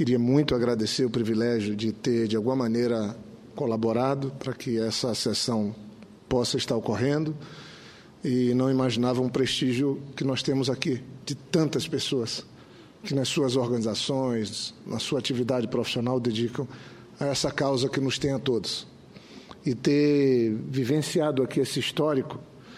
queria muito agradecer o privilégio de ter, de alguma maneira, colaborado para que essa sessão possa estar ocorrendo, e não imaginava um prestígio que nós temos aqui, de tantas pessoas que nas suas organizações, na sua atividade profissional, dedicam a essa causa que nos tem a todos. E ter vivenciado aqui esse histórico,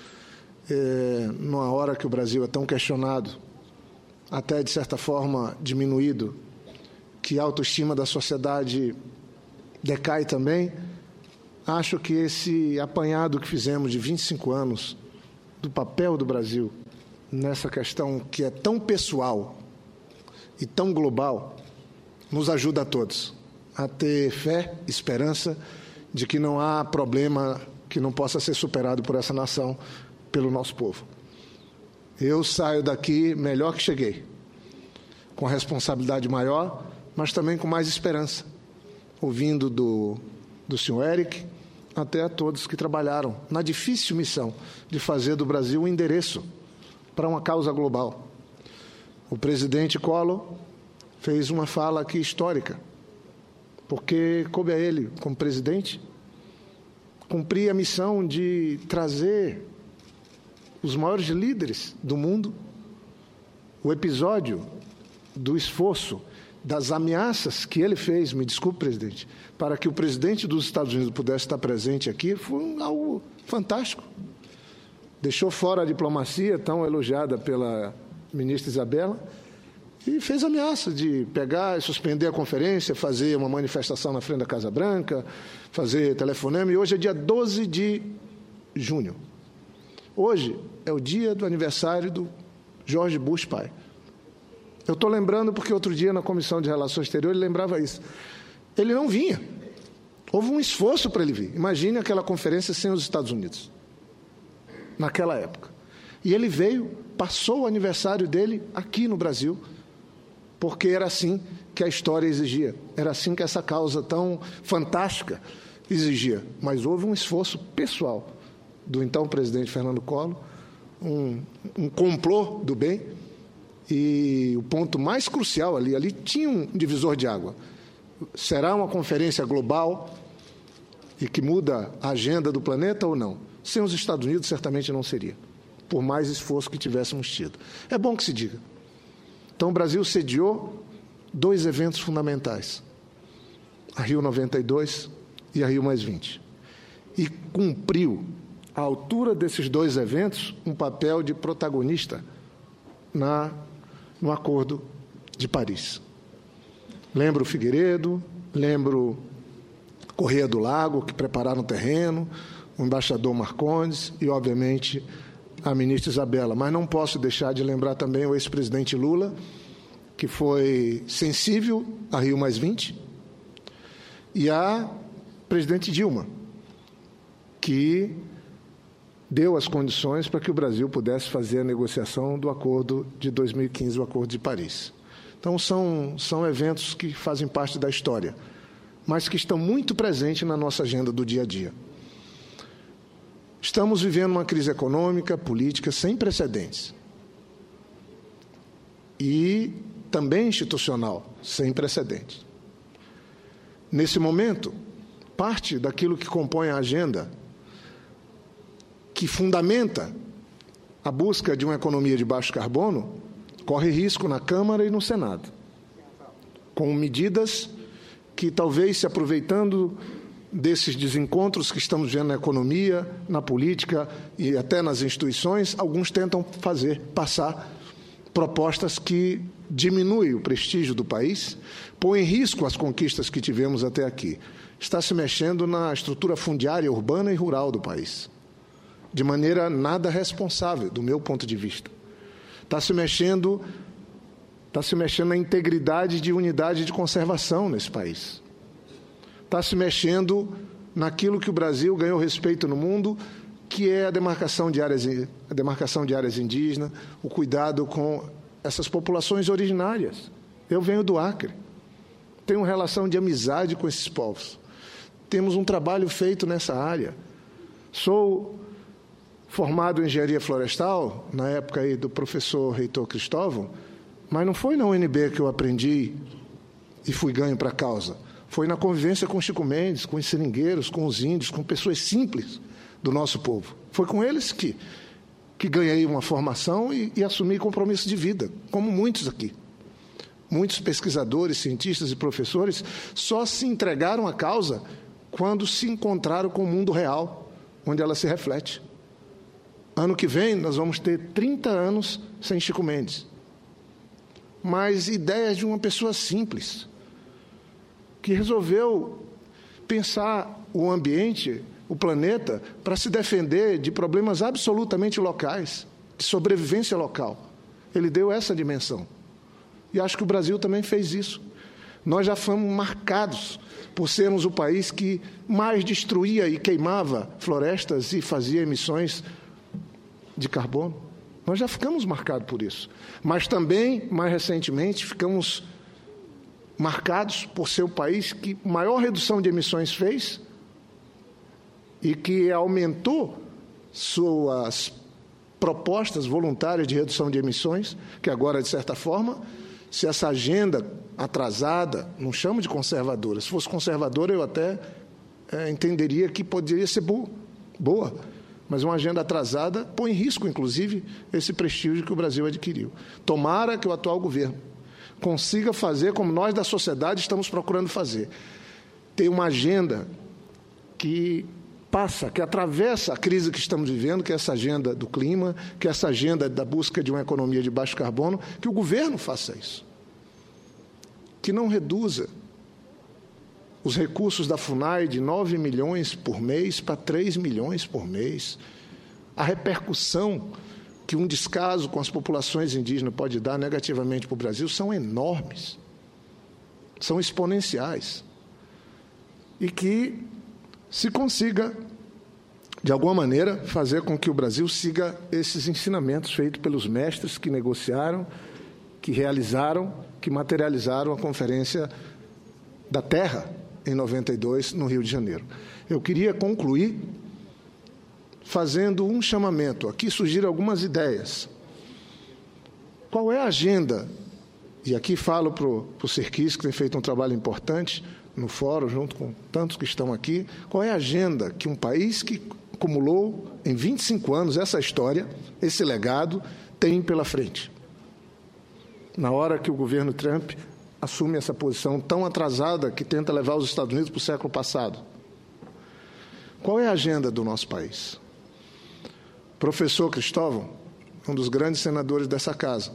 numa hora que o Brasil é tão questionado, até de certa forma diminuído, que a autoestima da sociedade decai também, acho que esse apanhado que fizemos de 25 anos do papel do Brasil nessa questão que é tão pessoal e tão global, nos ajuda a todos a ter fé, esperança de que não há problema que não possa ser superado por essa nação, pelo nosso povo. Eu saio daqui melhor que cheguei, com responsabilidade maior, mas também com mais esperança, ouvindo do senhor Eric, até a todos que trabalharam na difícil missão de fazer do Brasil um endereço para uma causa global. O presidente Collor fez uma fala aqui histórica, porque coube a ele, como presidente, cumprir a missão de trazer os maiores líderes do mundo, o episódio do esforço, das ameaças que ele fez, me desculpe, presidente, para que o presidente dos Estados Unidos pudesse estar presente aqui, foi algo fantástico. Deixou fora a diplomacia, tão elogiada pela ministra Isabela, e fez ameaça de pegar e suspender a conferência, fazer uma manifestação na frente da Casa Branca, fazer telefonema, e hoje é dia 12 de junho. Hoje é o dia do aniversário do George Bush pai. Eu estou lembrando porque outro dia na Comissão de Relações Exteriores ele lembrava isso. Ele não vinha. Houve um esforço para ele vir. Imagine aquela conferência sem os Estados Unidos, naquela época. E ele veio, passou o aniversário dele aqui no Brasil, porque era assim que a história exigia. Era assim que essa causa tão fantástica exigia. Mas houve um esforço pessoal do então presidente Fernando Collor, um complô do bem, e o ponto mais crucial ali tinha um divisor de água. Será uma conferência global e que muda a agenda do planeta ou não? Sem os Estados Unidos, certamente não seria, por mais esforço que tivéssemos tido. É bom que se diga. Então, o Brasil sediou 2 eventos fundamentais, a Rio 92 e a Rio +20, e cumpriu, à altura desses 2 eventos, um papel de protagonista no Acordo de Paris. Lembro Figueiredo, lembro Corrêa do Lago, que prepararam o terreno, o embaixador Marcondes e, obviamente, a ministra Isabela. Mas não posso deixar de lembrar também o ex-presidente Lula, que foi sensível a Rio +20, e a presidente Dilma, que deu as condições para que o Brasil pudesse fazer a negociação do acordo de 2015, o Acordo de Paris. Então, são eventos que fazem parte da história, mas que estão muito presentes na nossa agenda do dia a dia. Estamos vivendo uma crise econômica, política, sem precedentes. E também institucional, sem precedentes. Nesse momento, parte daquilo que compõe a agenda, que fundamenta a busca de uma economia de baixo carbono, corre risco na Câmara e no Senado, com medidas que, talvez se aproveitando desses desencontros que estamos vendo na economia, na política e até nas instituições, alguns tentam passar propostas que diminuem o prestígio do país, põem em risco as conquistas que tivemos até aqui. Está se mexendo na estrutura fundiária urbana e rural do país, de maneira nada responsável, do meu ponto de vista. Está se mexendo na integridade de unidade de conservação nesse país. Está se mexendo naquilo que o Brasil ganhou respeito no mundo, que é a demarcação de áreas indígenas, o cuidado com essas populações originárias. Eu venho do Acre, tenho uma relação de amizade com esses povos. Temos um trabalho feito nessa área. Sou formado em engenharia florestal, na época aí do professor reitor Cristóvão, mas não foi na UNB que eu aprendi e fui ganho para a causa. Foi na convivência com Chico Mendes, com os seringueiros, com os índios, com pessoas simples do nosso povo. Foi com eles que ganhei uma formação e assumi compromisso de vida, como muitos aqui. Muitos pesquisadores, cientistas e professores só se entregaram à causa quando se encontraram com o mundo real, onde ela se reflete. Ano que vem, nós vamos ter 30 anos sem Chico Mendes. Mas ideias de uma pessoa simples, que resolveu pensar o ambiente, o planeta, para se defender de problemas absolutamente locais, de sobrevivência local. Ele deu essa dimensão. E acho que o Brasil também fez isso. Nós já fomos marcados por sermos o país que mais destruía e queimava florestas e fazia emissões de carbono. Nós já ficamos marcados por isso. Mas também, mais recentemente, ficamos marcados por ser o país que maior redução de emissões fez e que aumentou suas propostas voluntárias de redução de emissões, que agora, de certa forma, se essa agenda atrasada, não chamo de conservadora, se fosse conservadora eu até entenderia que poderia ser boa, mas uma agenda atrasada põe em risco, inclusive, esse prestígio que o Brasil adquiriu. Tomara que o atual governo consiga fazer como nós da sociedade estamos procurando fazer, ter uma agenda que passa, que atravessa a crise que estamos vivendo, que é essa agenda do clima, que é essa agenda da busca de uma economia de baixo carbono, que o governo faça isso. Que não reduza os recursos da FUNAI de 9 milhões por mês para 3 milhões por mês. A repercussão que um descaso com as populações indígenas pode dar negativamente para o Brasil são enormes, são exponenciais. E que se consiga, de alguma maneira, fazer com que o Brasil siga esses ensinamentos feitos pelos mestres que negociaram, que realizaram, que materializaram a Conferência da Terra, em 92, no Rio de Janeiro. Eu queria concluir fazendo um chamamento. Aqui surgiram algumas ideias. Qual é a agenda? E aqui falo para o Serquis, que tem feito um trabalho importante no fórum, junto com tantos que estão aqui. Qual é a agenda que um país que acumulou em 25 anos essa história, esse legado, tem pela frente? Na hora que o governo Trump assume essa posição tão atrasada que tenta levar os Estados Unidos para o século passado. Qual é a agenda do nosso país? Professor Cristóvão, um dos grandes senadores dessa casa.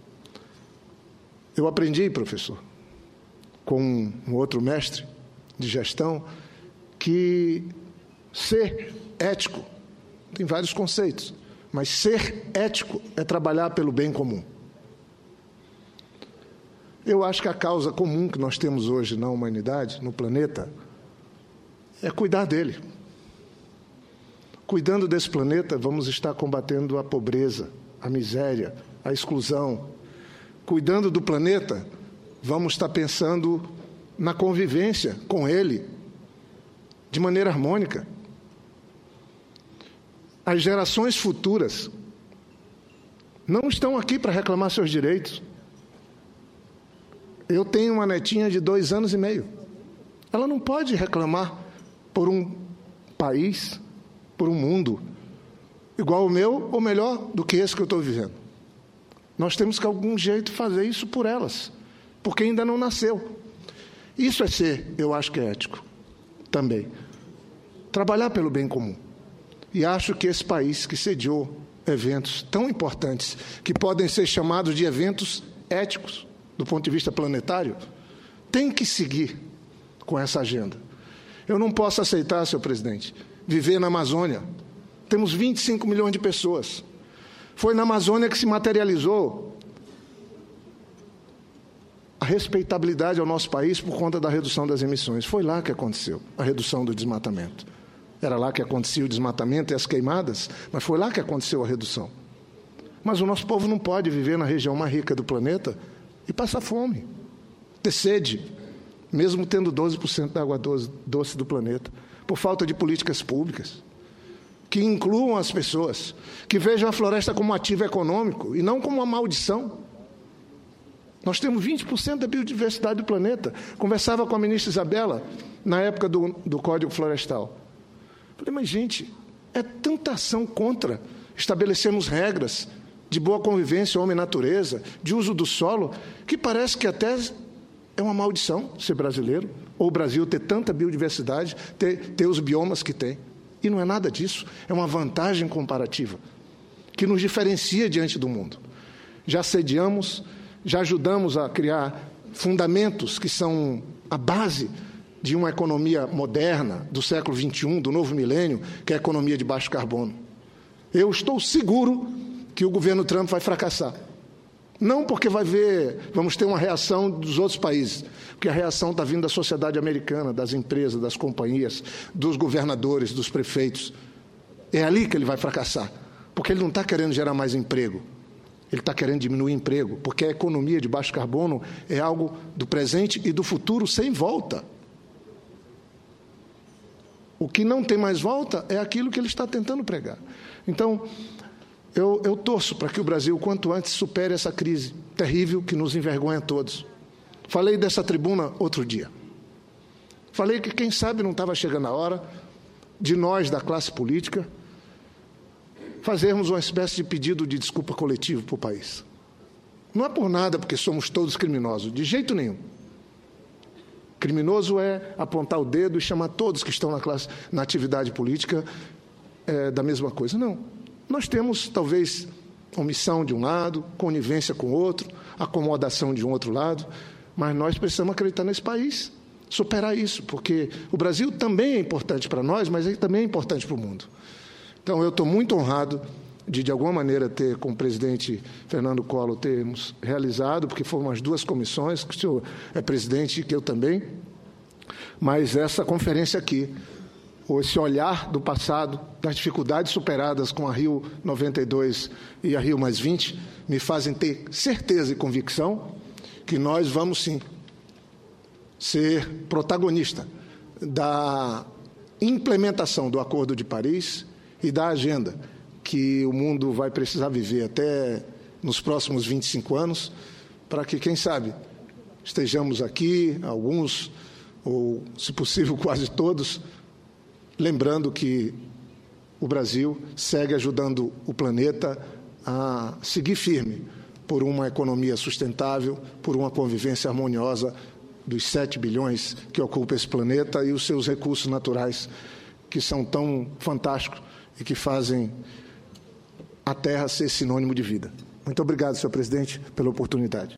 Eu aprendi, professor, com um outro mestre de gestão, que ser ético tem vários conceitos, mas ser ético é trabalhar pelo bem comum. Eu acho que a causa comum que nós temos hoje na humanidade, no planeta, é cuidar dele. Cuidando desse planeta, vamos estar combatendo a pobreza, a miséria, a exclusão. Cuidando do planeta, vamos estar pensando na convivência com ele, de maneira harmônica. As gerações futuras não estão aqui para reclamar seus direitos. Eu tenho uma netinha de 2 anos e meio. Ela não pode reclamar por um país, por um mundo igual ao meu ou melhor do que esse que eu estou vivendo. Nós temos que, de algum jeito, fazer isso por elas, porque ainda não nasceu. Isso é ser, eu acho que é ético, também. Trabalhar pelo bem comum. E acho que esse país que sediou eventos tão importantes, que podem ser chamados de eventos éticos, do ponto de vista planetário, tem que seguir com essa agenda. Eu não posso aceitar, senhor presidente, viver na Amazônia. Temos 25 milhões de pessoas. Foi na Amazônia que se materializou a respeitabilidade ao nosso país por conta da redução das emissões. Foi lá que aconteceu a redução do desmatamento. Era lá que acontecia o desmatamento e as queimadas, mas foi lá que aconteceu a redução. Mas o nosso povo não pode viver na região mais rica do planeta e passar fome, ter sede, mesmo tendo 12% da água doce do planeta, por falta de políticas públicas que incluam as pessoas, que vejam a floresta como um ativo econômico e não como uma maldição. Nós temos 20% da biodiversidade do planeta. Conversava com a ministra Isabela, na época do Código Florestal. Falei, mas, gente, é tanta ação contra. Estabelecemos regras de boa convivência, homem-natureza, de uso do solo, que parece que até é uma maldição ser brasileiro, ou o Brasil ter tanta biodiversidade, ter os biomas que tem. E não é nada disso, é uma vantagem comparativa, que nos diferencia diante do mundo. Já sediamos, já ajudamos a criar fundamentos que são a base de uma economia moderna do século XXI, do novo milênio, que é a economia de baixo carbono. Eu estou seguro que o governo Trump vai fracassar. Não porque vamos ter uma reação dos outros países, porque a reação está vindo da sociedade americana, das empresas, das companhias, dos governadores, dos prefeitos. É ali que ele vai fracassar, porque ele não está querendo gerar mais emprego. Ele está querendo diminuir emprego, porque a economia de baixo carbono é algo do presente e do futuro sem volta. O que não tem mais volta é aquilo que ele está tentando pregar. Então, eu torço para que o Brasil, quanto antes, supere essa crise terrível que nos envergonha a todos. Falei dessa tribuna outro dia. Falei que, quem sabe, não estava chegando a hora de nós, da classe política, fazermos uma espécie de pedido de desculpa coletivo para o país. Não é por nada, porque somos todos criminosos, de jeito nenhum. Criminoso é apontar o dedo e chamar todos que estão na atividade política da mesma coisa. Não. Nós temos, talvez, omissão de um lado, conivência com o outro, acomodação de um outro lado, mas nós precisamos acreditar nesse país, superar isso, porque o Brasil também é importante para nós, mas ele também é importante para o mundo. Então, eu estou muito honrado de alguma maneira, ter, com o presidente Fernando Collor, termos realizado, porque foram as duas comissões, que o senhor é presidente e que eu também, mas essa conferência aqui, ou esse olhar do passado, das dificuldades superadas com a Rio 92 e a Rio +20, me fazem ter certeza e convicção que nós vamos, sim, ser protagonista da implementação do Acordo de Paris e da agenda que o mundo vai precisar viver até nos próximos 25 anos, para que, quem sabe, estejamos aqui, alguns, ou, se possível, quase todos, lembrando que o Brasil segue ajudando o planeta a seguir firme por uma economia sustentável, por uma convivência harmoniosa dos 7 bilhões que ocupam esse planeta e os seus recursos naturais, que são tão fantásticos e que fazem a Terra ser sinônimo de vida. Muito obrigado, senhor presidente, pela oportunidade.